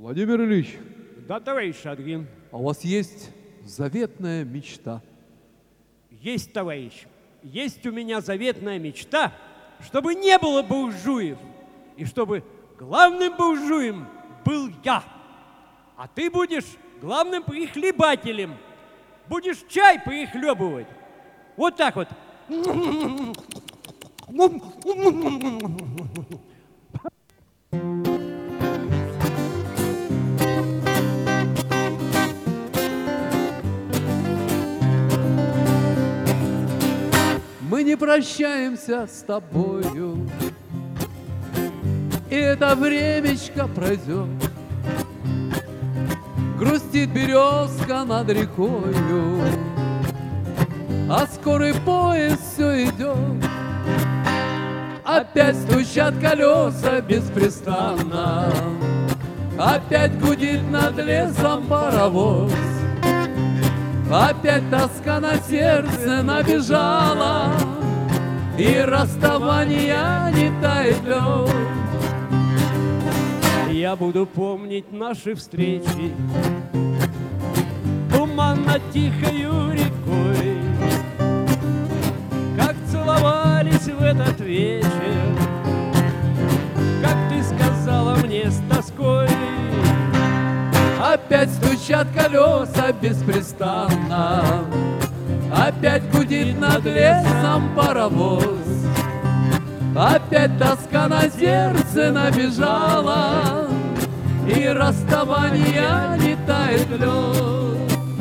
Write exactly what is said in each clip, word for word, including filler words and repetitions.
Владимир Ильич, Да, товарищ Шадрин. а у вас есть заветная мечта? Есть, товарищ. Есть у меня заветная мечта, чтобы не было буржуев, и чтобы главным буржуем был я. А ты будешь главным прихлебателем. Будешь чай прихлебывать. Вот так вот. Мы не прощаемся с тобою, и это времечко пройдет. Грустит березка над рекою, а скорый поезд все идет. Опять стучат колеса беспрестанно, опять гудит над лесом паровоз. Опять тоска на сердце набежала, и расставания не тает лед. Я буду помнить наши встречи туманно тихою рекой, как целовались в этот вечер, как ты сказала мне с тоской. Опять стучат колеса беспрестанно, опять гудит над лесом паровоз. Опять тоска на сердце набежала, и расставания не тает лед.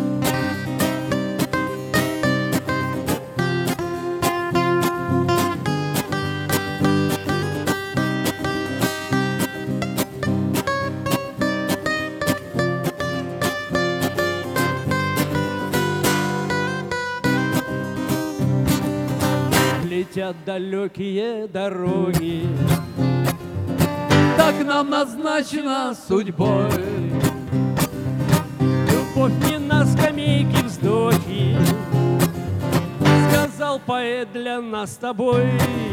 Летят далекие дороги, Так нам назначено судьбой. любовь не на скамейке вздохи, сказал поэт для нас с тобой.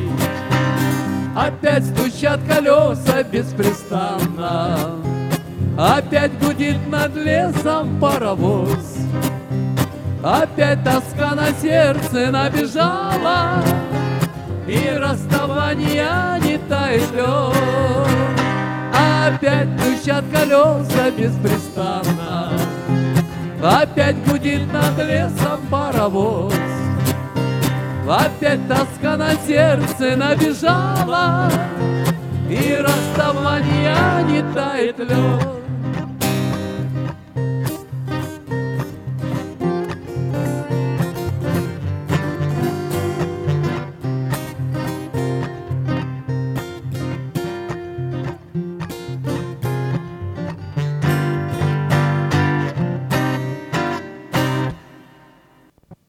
Опять стучат колеса беспрестанно, опять гудит над лесом паровоз. Опять тоска на сердце набежала, и расставания не тает лед. Опять стучат колеса беспрестанно, опять гудит над лесом паровоз. Опять тоска на сердце набежала, и расставания не тает лед.